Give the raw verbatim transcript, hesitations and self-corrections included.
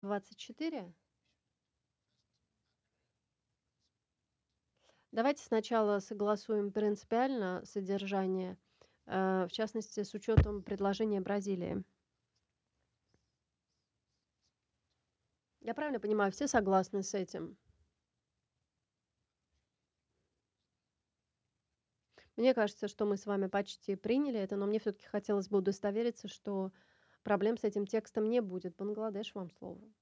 двадцать четыре? Давайте сначала согласуем принципиально содержание, э, в частности, с учётом предложения Бразилии. Я правильно понимаю, все согласны с этим? Мне кажется, что мы с вами почти приняли это, но мне всё-таки хотелось бы удостовериться, что проблем с этим текстом не будет. Бангладеш, вам слово.